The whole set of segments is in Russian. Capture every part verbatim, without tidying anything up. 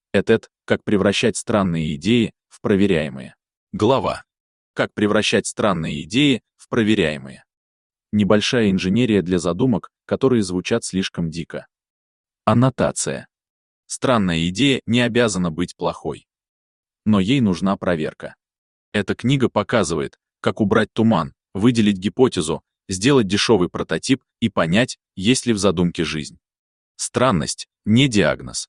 Этет, как превращать странные идеи в проверяемые. Глава. Как превращать странные идеи в проверяемые. Небольшая инженерия для задумок, которые звучат слишком дико. Аннотация. Странная идея не обязана быть плохой. Но ей нужна проверка. Эта книга показывает, как убрать туман, выделить гипотезу, сделать дешевый прототип и понять, есть ли в задумке жизнь. Странность – не диагноз.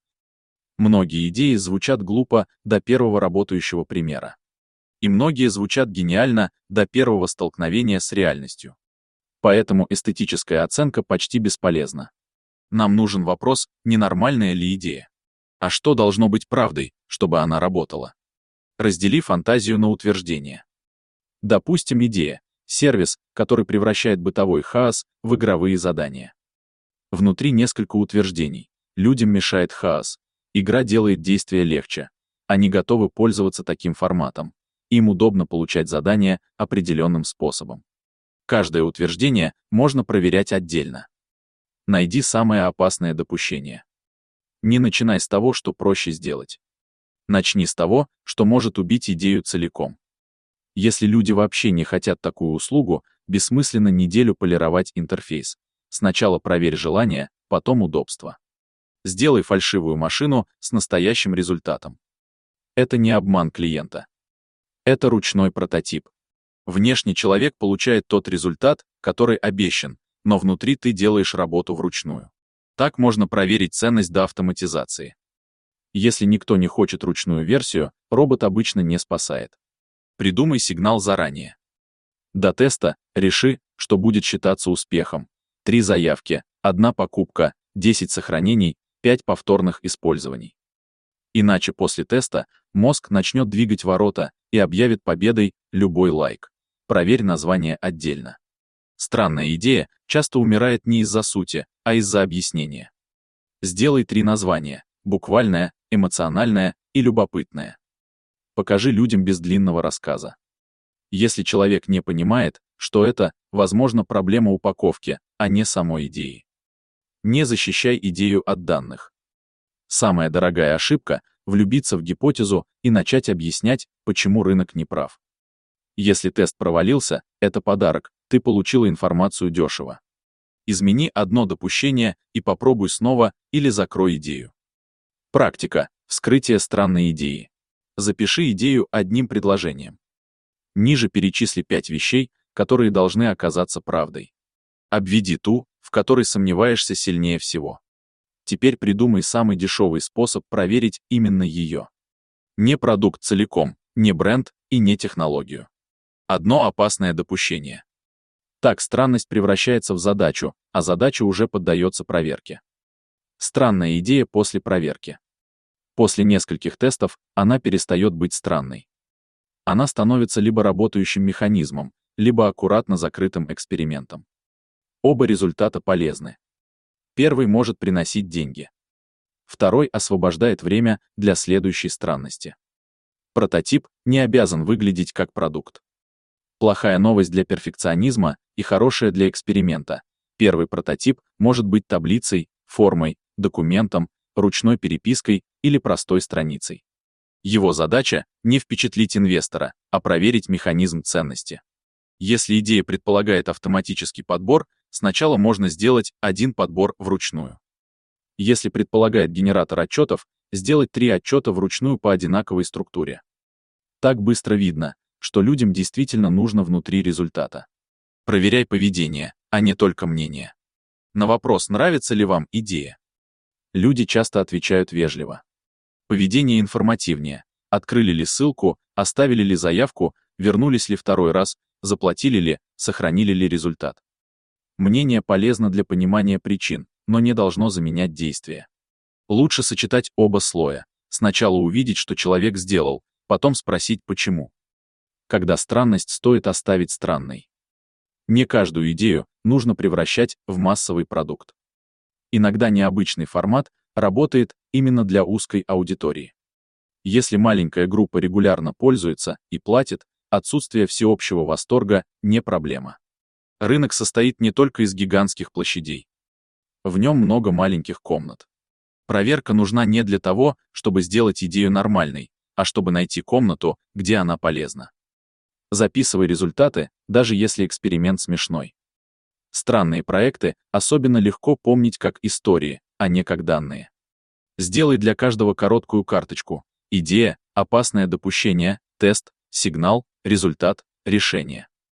Многие идеи звучат глупо до первого работающего примера. И многие звучат гениально до первого столкновения с реальностью. Поэтому эстетическая оценка почти бесполезна. Нам нужен вопрос, ненормальная ли идея. А что должно быть правдой, чтобы она работала? Раздели фантазию на утверждения. Допустим, идея – сервис, который превращает бытовой хаос в игровые задания. Внутри несколько утверждений. Людям мешает хаос. Игра делает действия легче. Они готовы пользоваться таким форматом. Им удобно получать задания определенным способом. Каждое утверждение можно проверять отдельно. Найди самое опасное допущение. Не начинай с того, что проще сделать. Начни с того, что может убить идею целиком. Если люди вообще не хотят такую услугу, бессмысленно неделю полировать интерфейс. Сначала проверь желание, потом удобство. Сделай фальшивую машину с настоящим результатом. Это не обман клиента. Это ручной прототип. Внешне человек получает тот результат, который обещан, но внутри ты делаешь работу вручную. Так можно проверить ценность до автоматизации. Если никто не хочет ручную версию, робот обычно не спасает. Придумай сигнал заранее. До теста реши, что будет считаться успехом. Три заявки, одна покупка, десять сохранений, пять повторных использований. Иначе после теста мозг начнет двигать ворота и объявит победой любой лайк. Проверь название отдельно. Странная идея часто умирает не из-за сути, а из-за объяснения. Сделай три названия – буквальное, эмоциональное и любопытное. Покажи людям без длинного рассказа. Если человек не понимает, что это, возможно, проблема упаковки, а не самой идеи. Не защищай идею от данных. Самая дорогая ошибка – влюбиться в гипотезу и начать объяснять, почему рынок не прав. Если тест провалился, это подарок, ты получила информацию дешево. Измени одно допущение и попробуй снова или закрой идею. Практика. Вскрытие странной идеи. Запиши идею одним предложением. Ниже перечисли пять вещей, которые должны оказаться правдой. Обведи ту, в которой сомневаешься сильнее всего. Теперь придумай самый дешевый способ проверить именно ее. Не продукт целиком, не бренд и не технологию. Одно опасное допущение. Так странность превращается в задачу, а задача уже поддается проверке. Странная идея после проверки. После нескольких тестов она перестает быть странной. Она становится либо работающим механизмом, либо аккуратно закрытым экспериментом. Оба результата полезны. Первый может приносить деньги. Второй освобождает время для следующей странности. Прототип не обязан выглядеть как продукт. Плохая новость для перфекционизма и хорошая для эксперимента. Первый прототип может быть таблицей, формой, документом, ручной перепиской или простой страницей. Его задача — не впечатлить инвестора, а проверить механизм ценности. Если идея предполагает автоматический подбор, сначала можно сделать один подбор вручную. Если предполагает генератор отчетов, сделать три отчета вручную по одинаковой структуре. Так быстро видно, что людям действительно нужно внутри результата. Проверяй поведение, а не только мнение. На вопрос, нравится ли вам идея, люди часто отвечают вежливо. Поведение информативнее. Открыли ли ссылку, оставили ли заявку, вернулись ли второй раз, заплатили ли, сохранили ли результат. Мнение полезно для понимания причин, но не должно заменять действия. Лучше сочетать оба слоя. Сначала увидеть, что человек сделал, потом спросить, почему. Когда странность стоит оставить странной. Не каждую идею нужно превращать в массовый продукт. Иногда необычный формат работает именно для узкой аудитории. Если маленькая группа регулярно пользуется и платит, отсутствие всеобщего восторга не проблема. Рынок состоит не только из гигантских площадей. В нем много маленьких комнат. Проверка нужна не для того, чтобы сделать идею нормальной, а чтобы найти комнату, где она полезна. Записывай результаты, даже если эксперимент смешной. Странные проекты особенно легко помнить как истории, а не как данные. Сделай для каждого короткую карточку: идея, опасное допущение, тест, сигнал, результат, решение.